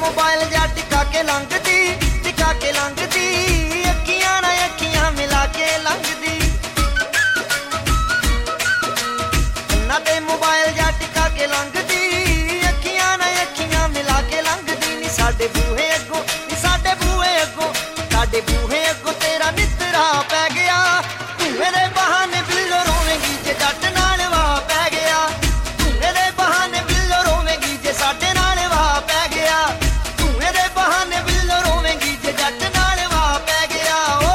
mobile जा टिका के लंघदी अखियां ना अखियां मिला के लंघदी कन्ना ते मोबाइल जा टिका के लंघदी अखियां ना अखियां मिला के लंघदी नी साडे बूहे अगों तेरा नितरा पै गया तू मेरे बहाने बिल्लो रोवेंगी जे जट नाल वाह पै गया तू मेरे बहाने बिल्लो रोवेंगी जे साडे नाल वाह पै गया तू मेरे बहाने बिल्लो रोवेंगी जे जट नाल वाह पै गया ओ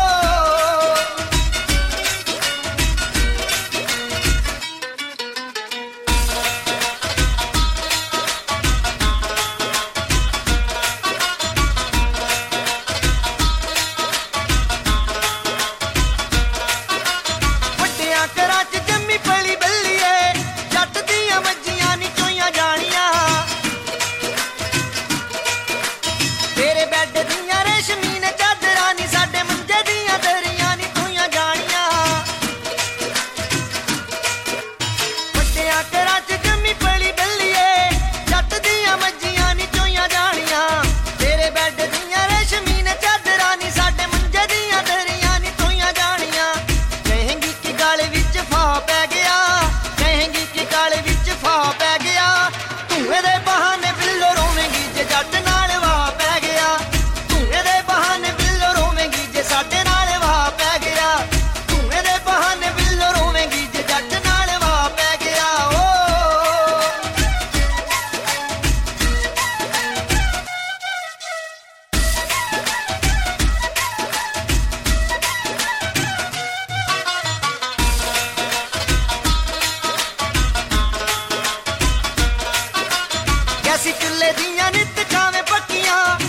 चुल्ले दियां नित खावे पक्कियां